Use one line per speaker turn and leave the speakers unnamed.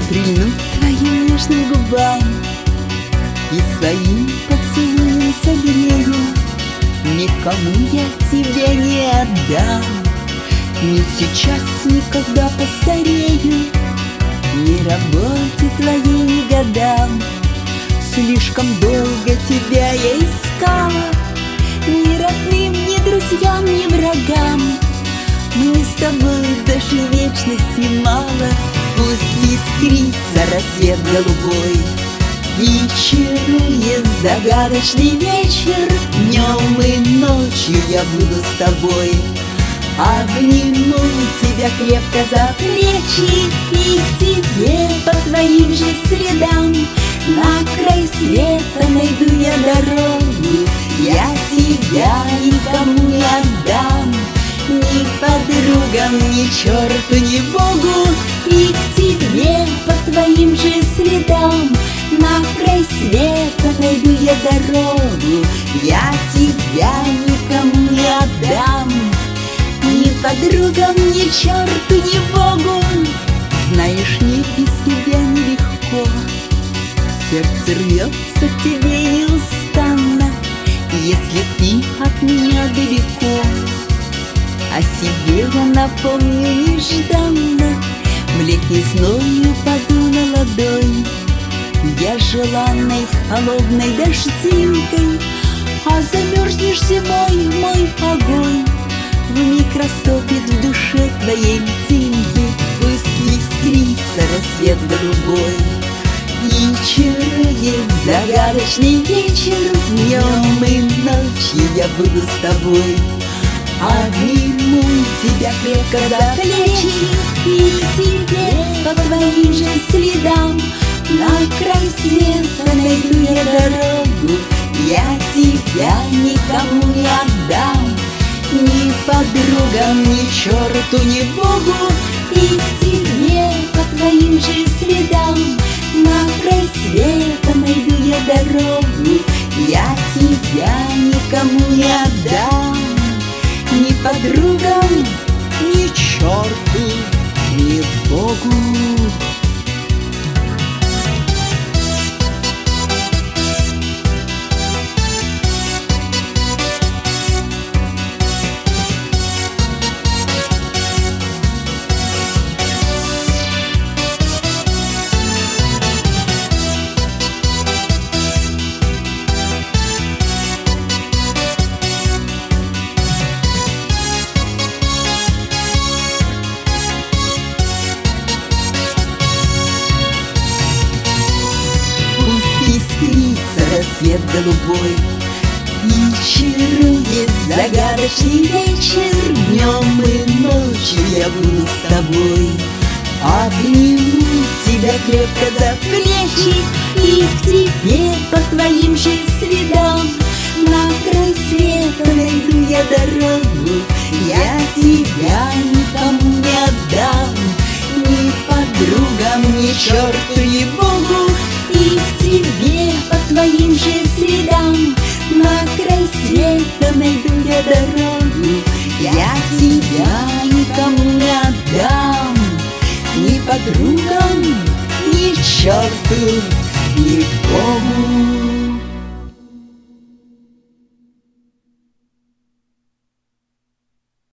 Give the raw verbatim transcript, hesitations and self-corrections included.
прильну к твоим нежным губам и своим поцелуем согрею. Никому я тебя не отдам, ни сейчас, никогда постарею. Ни работе твоей, ни годам, слишком долго тебя я искала. Ни родным, ни друзьям, ни врагам мне с тобой даже вечности мало. Пусть искрится рассвет голубой и чарует загадочный вечер. Днем и ночью я буду с тобой, обниму тебя крепко за плечи и к тебе по твоим же следам на край света найду я дорогу. Я тебя никому не отдам, ни подругам, ни черту, ни Богу. И к тебе по твоим же следам на край света найду я дорогу. Я тебя никому не отдам, ни подругам, ни черту, ни Богу. Знаешь, мне без тебя нелегко, сердце рвется к тебе неустанно, если ты от меня далеко. О себе я напомню нежданно, в летний зной упаду на ладонь. Я желанной холодной дождинкой, а замерзнешь зимой мой огонь вмиг растопит в душе твоей льдинки. Пусть искрится рассвет голубой и чарует загадочный вечер. Днем и ночью я буду с тобой, обниму тебя крепко за плечи и к тебе по твоим же следам на край света найду я дорогу. Я тебя никому не отдам, ни подругам, ни черту, ни Богу. И к тебе по твоим же следам на край света найду я дорогу. Я тебя никому не отдам, ни подругам, ни черту, ни Богу. Рассвет голубой и чарует загадочный вечер. Днем и ночью я буду с тобой, обниму тебя крепко за плечи и к тебе по твоим же следам на край света найду я дорогу. Я тебя никому не отдам, ни подругам, ни черту, ни Богу. И к тебе по твоим же следам на край света найду я дорогу. Я тебя никому не отдам, ни подругам, ни черту, ни Богу.